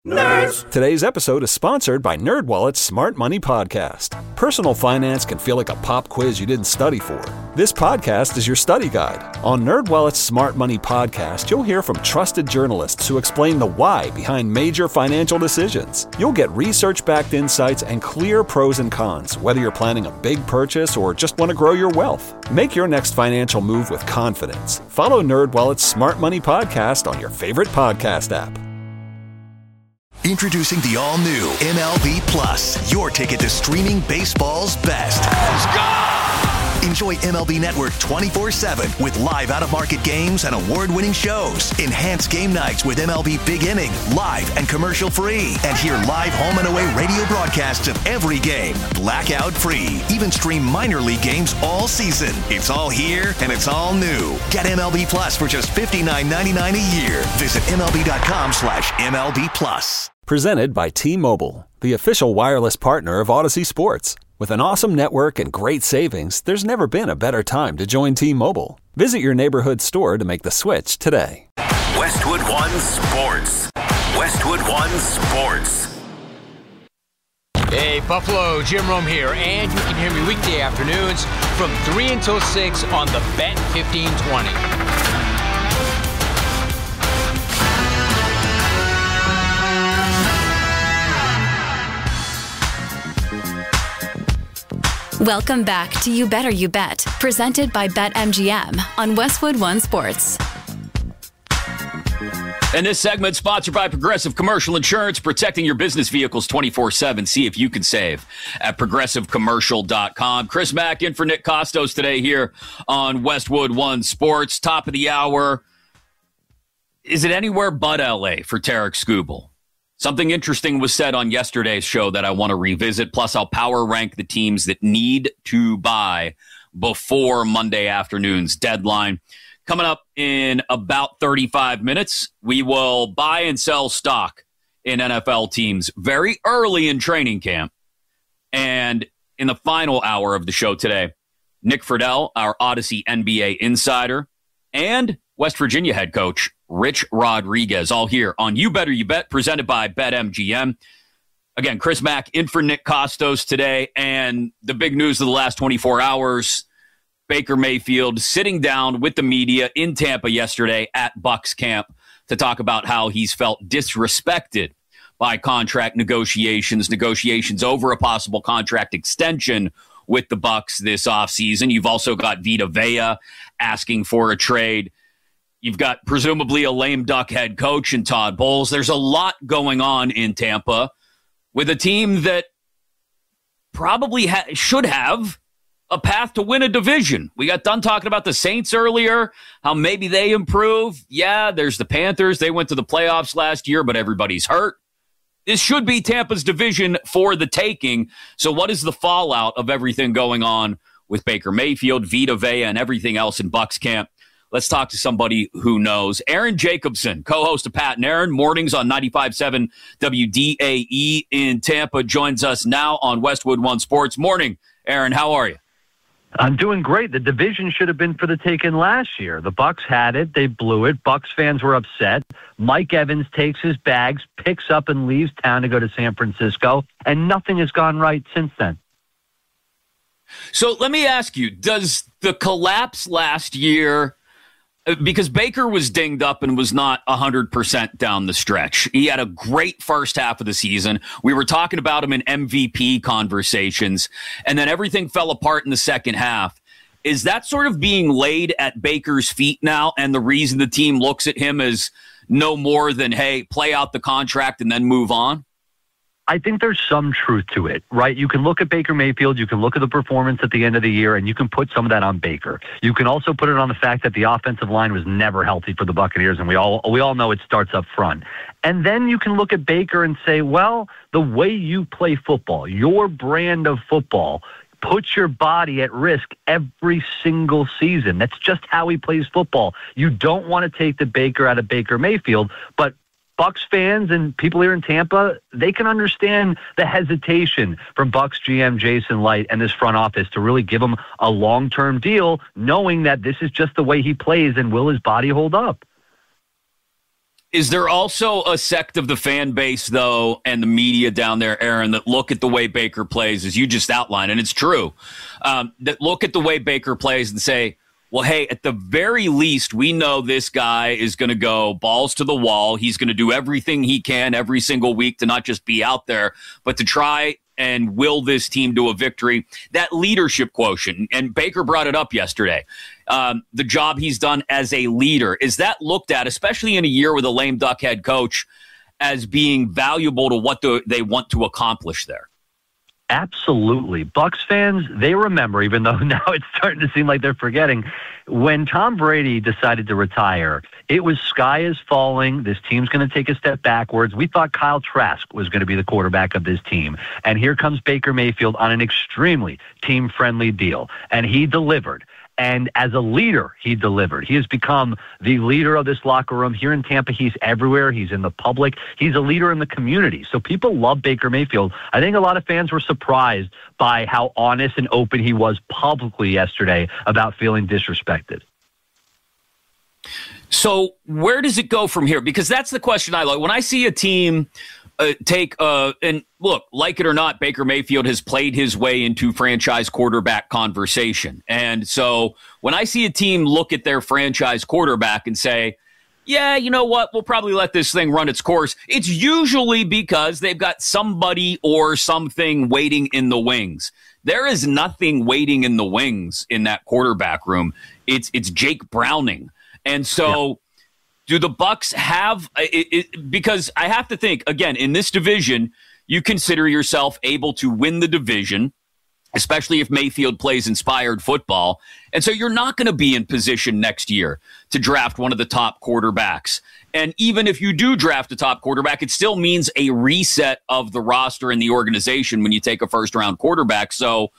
Nerds! Today's episode is sponsored by NerdWallet's Smart Money Podcast. Personal finance can feel like a pop quiz you didn't study for. This podcast is your study guide. On NerdWallet's Smart Money Podcast, you'll hear from trusted journalists who explain the why behind major financial decisions. You'll get research-backed insights and clear pros and cons, whether you're planning a big purchase or just want to grow your wealth. Make your next financial move with confidence. Follow NerdWallet's Smart Money Podcast on your favorite podcast app. Introducing the all-new MLB Plus, your ticket to streaming baseball's best. Let's go! Enjoy MLB Network 24/7 with live out-of-market games and award-winning shows. Enhance game nights with MLB Big Inning, live and commercial-free. And hear live home and away radio broadcasts of every game, blackout-free. Even stream minor league games all season. It's all here and it's all new. Get MLB Plus for just $59.99 a year. Visit MLB.com/MLB Plus. Presented by T-Mobile, the official wireless partner of Odyssey Sports. With an awesome network and great savings, there's never been a better time to join T-Mobile. Visit your neighborhood store to make the switch today. Westwood One Sports. Westwood One Sports. Hey, Buffalo, Jim Rome here, and you can hear me weekday afternoons from 3 until 6 on the Bet 1520. Welcome back to You Better You Bet, presented by BetMGM on Westwood One Sports. And this segment sponsored by Progressive Commercial Insurance, protecting your business vehicles 24/7. See if you can save at progressivecommercial.com. Chris Mack in for Nick Costos today here on Westwood One Sports. Top of the hour. Is it anywhere but LA for Tarek Skubal? Something interesting was said on yesterday's show that I want to revisit. Plus, I'll power rank the teams that need to buy before Monday afternoon's deadline. Coming up in about 35 minutes, we will buy and sell stock in NFL teams very early in training camp. And in the final hour of the show today, Nick Friedel, our Odyssey NBA insider, and West Virginia head coach Rich Rodriguez, all here on You Better You Bet, presented by BetMGM. Again, Chris Mack in for Nick Costos today, and the big news of the last 24 hours, Baker Mayfield sitting down with the media in Tampa yesterday at Bucs camp to talk about how he's felt disrespected by contract negotiations over a possible contract extension with the Bucs this offseason. You've also got Vita Vea asking for a trade. You've got presumably a lame duck head coach in Todd Bowles. There's a lot going on in Tampa with a team that probably should have a path to win a division. We got done talking about the Saints earlier, how maybe they improve. Yeah, there's the Panthers. They went to the playoffs last year, but everybody's hurt. This should be Tampa's division for the taking. So what is the fallout of everything going on with Baker Mayfield, Vita Vea, and everything else in Bucs camp? Let's talk to somebody who knows. Aaron Jacobson, co-host of Pat and Aaron, mornings on 95.7 WDAE in Tampa, joins us now on Westwood One Sports. Morning, Aaron. How are you? I'm doing great. The division should have been for the taking last year. The Bucs had it. They blew it. Bucs fans were upset. Mike Evans takes his bags, picks up and leaves town to go to San Francisco, and nothing has gone right since then. So let me ask you, does the collapse last year, because Baker was dinged up and was not 100% down the stretch. He had a great first half of the season. We were talking about him in MVP conversations, and then everything fell apart in the second half. Is that sort of being laid at Baker's feet now, and the reason the team looks at him as no more than, hey, play out the contract and then move on? I think there's some truth to it, right? You can look at Baker Mayfield, you can look at the performance at the end of the year, and you can put some of that on Baker. You can also put it on the fact that the offensive line was never healthy for the Buccaneers, and we all know it starts up front. And then you can look at Baker and say, well, the way you play football, your brand of football, puts your body at risk every single season. That's just how he plays football. You don't want to take the Baker out of Baker Mayfield, but Bucs fans and people here in Tampa, they can understand the hesitation from Bucs GM Jason Light and this front office to really give him a long-term deal, knowing that this is just the way he plays, and will his body hold up? Is there also a sect of the fan base, though, and the media down there, Aaron, that look at the way Baker plays, as you just outlined, and it's true, that look at the way Baker plays and say, well, hey, at the very least, we know this guy is going to go balls to the wall. He's going to do everything he can every single week to not just be out there, but to try and will this team to a victory. That leadership quotient, and Baker brought it up yesterday, the job he's done as a leader, is that looked at, especially in a year with a lame duck head coach, as being valuable to what they want to accomplish there? Absolutely. Bucs fans, they remember, even though now it's starting to seem like they're forgetting, when Tom Brady decided to retire, it was sky is falling. This team's going to take a step backwards. We thought Kyle Trask was going to be the quarterback of this team. And here comes Baker Mayfield on an extremely team-friendly deal. And he delivered. And as a leader, he delivered. He has become the leader of this locker room. Here in Tampa, he's everywhere. He's in the public. He's a leader in the community. So people love Baker Mayfield. I think a lot of fans were surprised by how honest and open he was publicly yesterday about feeling disrespected. So where does it go from here? Because that's the question I like. When I see a team and look, like it or not, Baker Mayfield has played his way into franchise quarterback conversation. And so when I see a team look at their franchise quarterback and say, yeah, you know what, we'll probably let this thing run its course, it's usually because they've got somebody or something waiting in the wings. There is nothing waiting in the wings in that quarterback room. It's Jake Browning. And so... Yeah. Do the Bucs have because I have to think, again, in this division, you consider yourself able to win the division, especially if Mayfield plays inspired football. And so you're not going to be in position next year to draft one of the top quarterbacks. And even if you do draft a top quarterback, it still means a reset of the roster and the organization when you take a first-round quarterback. So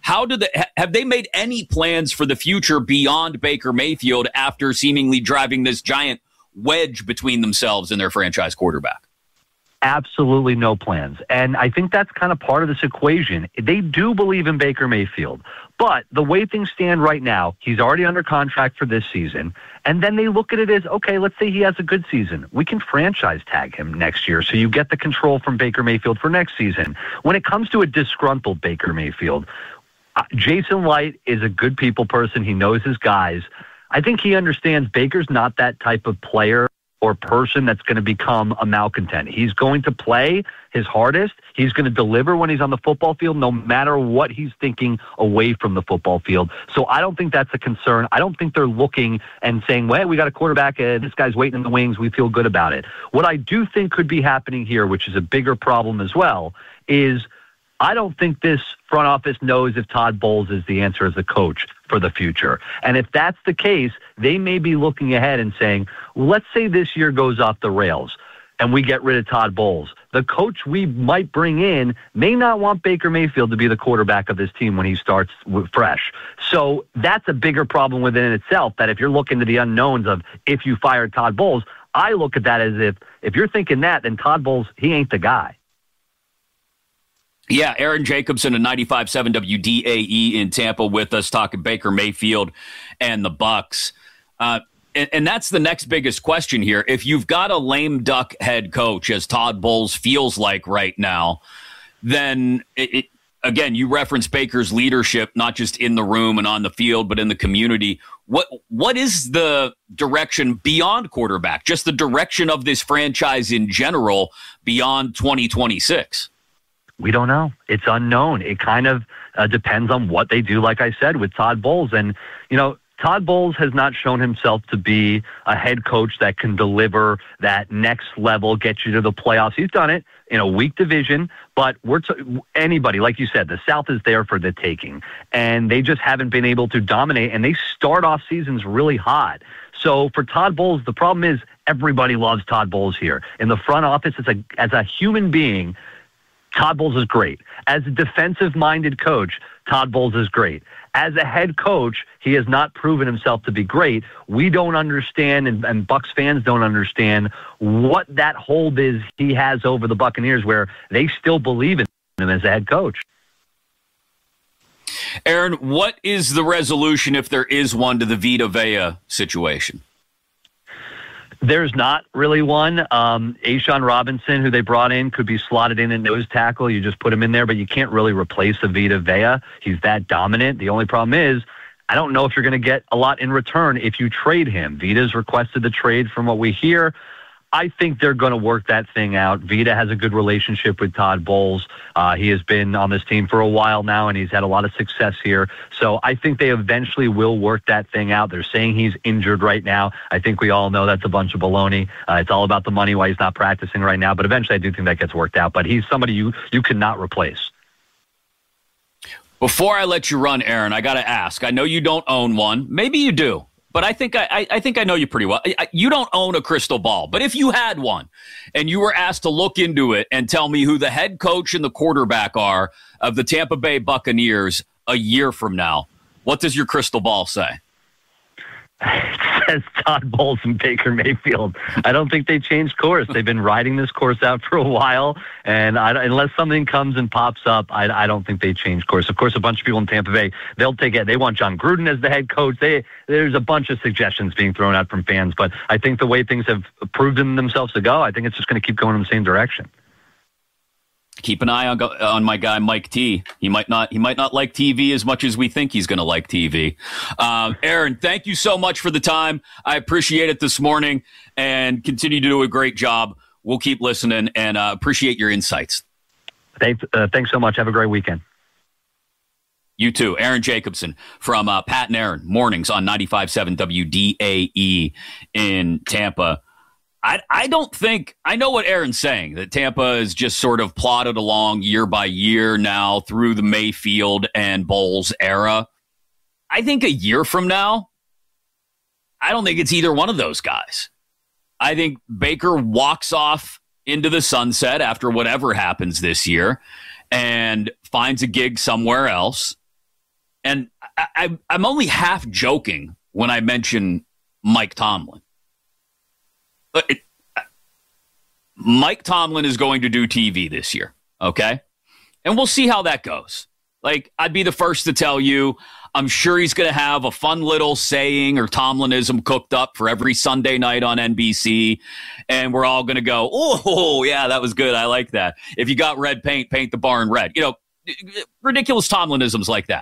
have they made any plans for the future beyond Baker Mayfield after seemingly driving this giant wedge between themselves and their franchise quarterback? Absolutely no plans. And I think that's kind of part of this equation. They do believe in Baker Mayfield, but the way things stand right now, he's already under contract for this season. And then they look at it as, okay, let's say he has a good season. We can franchise tag him next year. So you get the control from Baker Mayfield for next season. When it comes to a disgruntled Baker Mayfield, Jason Light is a good people person. He knows his guys. I think he understands Baker's not that type of player or person that's going to become a malcontent. He's going to play his hardest. He's going to deliver when he's on the football field, no matter what he's thinking away from the football field. So I don't think that's a concern. I don't think they're looking and saying, well, we got a quarterback. This guy's waiting in the wings. We feel good about it. What I do think could be happening here, which is a bigger problem as well, is I don't think this front office knows if Todd Bowles is the answer as a coach for the future. And if that's the case, they may be looking ahead and saying, well, let's say this year goes off the rails and we get rid of Todd Bowles. The coach we might bring in may not want Baker Mayfield to be the quarterback of this team when he starts fresh. So that's a bigger problem within itself, that if you're looking to the unknowns of if you fired Todd Bowles, I look at that as if you're thinking that, then Todd Bowles, he ain't the guy. Yeah, Aaron Jacobson of 95.7 WDAE in Tampa with us talking Baker Mayfield and the Bucs. And that's the next biggest question here. If you've got a lame duck head coach, as Todd Bowles feels like right now, then, again, you reference Baker's leadership, not just in the room and on the field, but in the community. What is the direction beyond quarterback, just the direction of this franchise in general beyond 2026? We don't know. It's unknown. It kind of depends on what they do, like I said, with Todd Bowles. And, you know, Todd Bowles has not shown himself to be a head coach that can deliver that next level, get you to the playoffs. He's done it in a weak division, but anybody, like you said, the South is there for the taking, and they just haven't been able to dominate, and they start off seasons really hot. So for Todd Bowles, the problem is everybody loves Todd Bowles here. In the front office, as a human being, Todd Bowles is great. As a defensive-minded coach, Todd Bowles is great. As a head coach, he has not proven himself to be great. We don't understand, and Bucs fans don't understand what that hold is he has over the Buccaneers, where they still believe in him as a head coach. Aaron, what is the resolution, if there is one, to the Vita Vea situation? There's not really one. A'Shawn Robinson, who they brought in, could be slotted in at nose tackle. You just put him in there, but you can't really replace a Vita Vea. He's that dominant. The only problem is, I don't know if you're going to get a lot in return if you trade him. Vita's requested the trade from what we hear. I think they're going to work that thing out. Vita has a good relationship with Todd Bowles. He has been on this team for a while now, and he's had a lot of success here. So I think they eventually will work that thing out. They're saying he's injured right now. I think we all know that's a bunch of baloney. It's all about the money, why he's not practicing right now. But eventually I do think that gets worked out. But he's somebody you cannot replace. Before I let you run, Aaron, I got to ask. I know you don't own one. Maybe you do. But I think I know you pretty well. You don't own a crystal ball. But if you had one and you were asked to look into it and tell me who the head coach and the quarterback are of the Tampa Bay Buccaneers a year from now, what does your crystal ball say? It says Todd Bowles and Baker Mayfield. I don't think they changed course. They've been riding this course out for a while, and unless something comes and pops up, I don't think they change course. Of course, a bunch of people in Tampa Bay, they'll take it. They want John Gruden as the head coach. There's a bunch of suggestions being thrown out from fans, but I think the way things have proven themselves to go, I think it's just going to keep going in the same direction. Keep an eye on my guy Mike T. He might not like TV as much as we think he's going to like TV. Aaron, thank you so much for the time. I appreciate it this morning, and continue to do a great job. We'll keep listening and appreciate your insights. Thanks so much. Have a great weekend. You too. Aaron Jacobson from Pat and Aaron mornings on 95.7 WDAE in Tampa. I don't think – I know what Aaron's saying, that Tampa is just sort of plodded along year by year now through the Mayfield and Bowles era. I think a year from now, I don't think it's either one of those guys. I think Baker walks off into the sunset after whatever happens this year and finds a gig somewhere else. And I'm only half joking when I mention Mike Tomlin. Mike Tomlin is going to do TV this year, okay? And we'll see how that goes. Like, I'd be the first to tell you, I'm sure he's going to have a fun little saying or Tomlinism cooked up for every Sunday night on NBC, and we're all going to go, oh, yeah, that was good. I like that. If you got red paint, paint the barn red. You know, ridiculous Tomlinisms like that.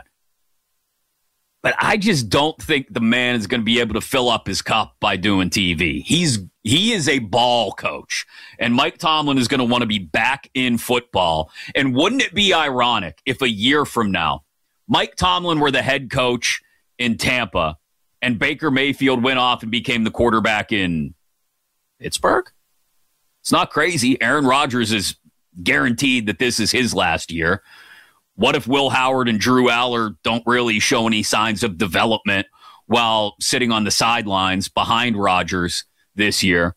But I just don't think the man is going to be able to fill up his cup by doing TV. He is a ball coach, and Mike Tomlin is going to want to be back in football. And wouldn't it be ironic if a year from now, Mike Tomlin were the head coach in Tampa and Baker Mayfield went off and became the quarterback in Pittsburgh? It's not crazy. Aaron Rodgers is guaranteed that this is his last year. What if Will Howard and Drew Aller don't really show any signs of development while sitting on the sidelines behind Rodgers this year?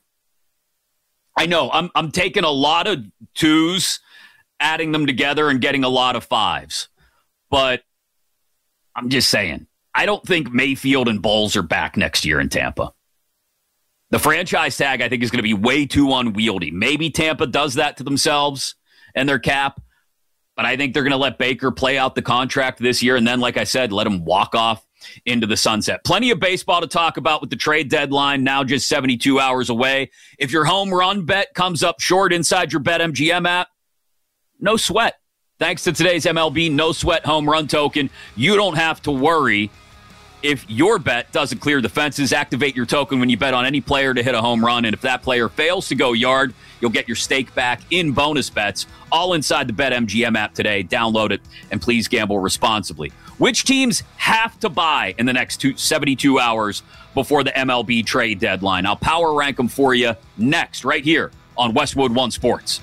I know I'm taking a lot of twos, adding them together and getting a lot of fives. But I'm just saying, I don't think Mayfield and Bowles are back next year in Tampa. The franchise tag, I think, is going to be way too unwieldy. Maybe Tampa does that to themselves and their cap. But I think they're going to let Baker play out the contract this year and then, like I said, let him walk off into the sunset. Plenty of baseball to talk about with the trade deadline now just 72 hours away. If your home run bet comes up short inside your BetMGM app, no sweat. Thanks to today's MLB No Sweat Home Run Token, you don't have to worry if your bet doesn't clear the fences. Activate your token when you bet on any player to hit a home run, and if that player fails to go yard, you'll get your stake back in bonus bets, all inside the BetMGM app today. Download it, and please gamble responsibly. Which teams have to buy in the next 72 hours before the MLB trade deadline? I'll power rank them for you next, right here on Westwood One Sports.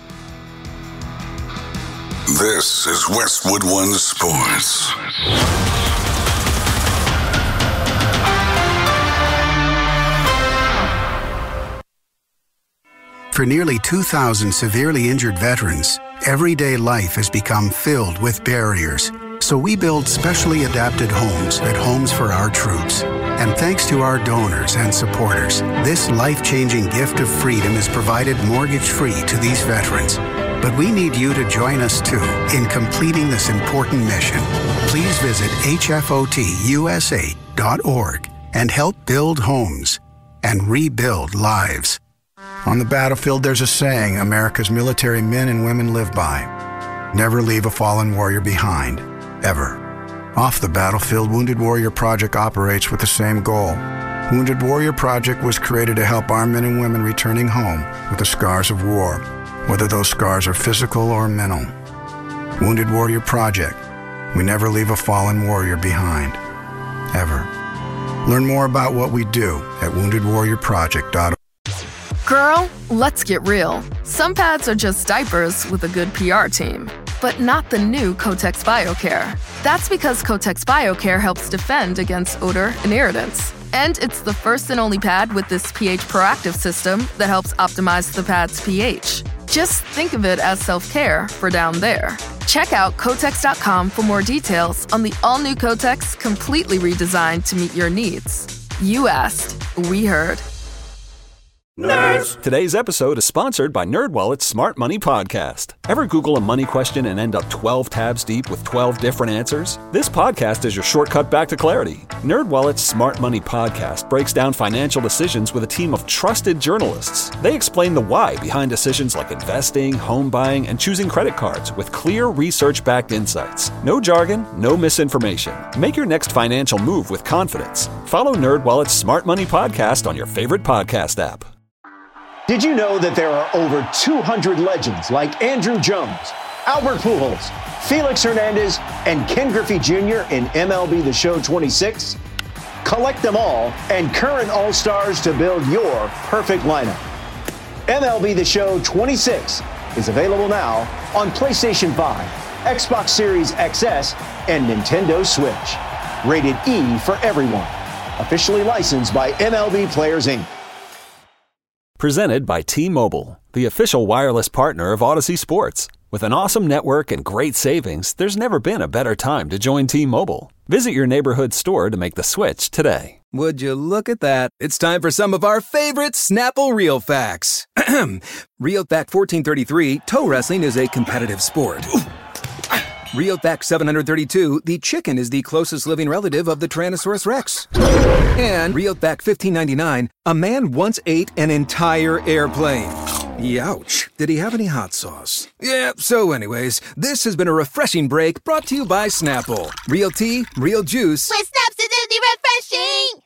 This is Westwood One Sports. For nearly 2,000 severely injured veterans, everyday life has become filled with barriers. So we build specially adapted homes at Homes for Our Troops. And thanks to our donors and supporters, this life-changing gift of freedom is provided mortgage-free to these veterans. But we need you to join us, too, in completing this important mission. Please visit hfotusa.org and help build homes. and rebuild lives. On the battlefield, there's a saying America's military men and women live by. Never leave a fallen warrior behind, ever. Off the battlefield, Wounded Warrior Project operates with the same goal. Wounded Warrior Project was created to help our men and women returning home with the scars of war, whether those scars are physical or mental. Wounded Warrior Project. We never leave a fallen warrior behind, ever. Learn more about what we do at woundedwarriorproject.org. Girl, let's get real. Some pads are just diapers with a good PR team, but not the new Kotex BioCare. That's because Kotex BioCare helps defend against odor and irritants. And it's the first and only pad with this pH proactive system that helps optimize the pad's pH. Just think of it as self-care for down there. Check out Kotex.com for more details on the all-new Kotex, completely redesigned to meet your needs. You asked, we heard. Nerds! Today's episode is sponsored by NerdWallet's Smart Money Podcast. Ever Google a money question and end up 12 tabs deep with 12 different answers? This podcast is your shortcut back to clarity. NerdWallet's Smart Money Podcast breaks down financial decisions with a team of trusted journalists. They explain the why behind decisions like investing, home buying, and choosing credit cards with clear research-backed insights. No jargon, no misinformation. Make your next financial move with confidence. Follow NerdWallet's Smart Money Podcast on your favorite podcast app. Did you know that there are over 200 legends like Andrew Jones, Albert Pujols, Felix Hernandez, and Ken Griffey Jr. in MLB The Show 26? Collect them all and current All-Stars to build your perfect lineup. MLB The Show 26 is available now on PlayStation 5, Xbox Series XS, and Nintendo Switch. Rated E for everyone. Officially licensed by MLB Players, Inc. Presented by T-Mobile, the official wireless partner of Odyssey Sports. With an awesome network and great savings, there's never been a better time to join T-Mobile. Visit your neighborhood store to make the switch today. Would you look at that? It's time for some of our favorite Snapple Real Facts. Real Fact 1433, toe wrestling is a competitive sport. Real Fact 732, the chicken is the closest living relative of the Tyrannosaurus Rex. And Real Fact 1599, a man once ate an entire airplane. Youch. Did he have any hot sauce? Yeah, so anyways, this has been a refreshing break brought to you by Snapple. Real tea, real juice. With Snapps, it's really refreshing!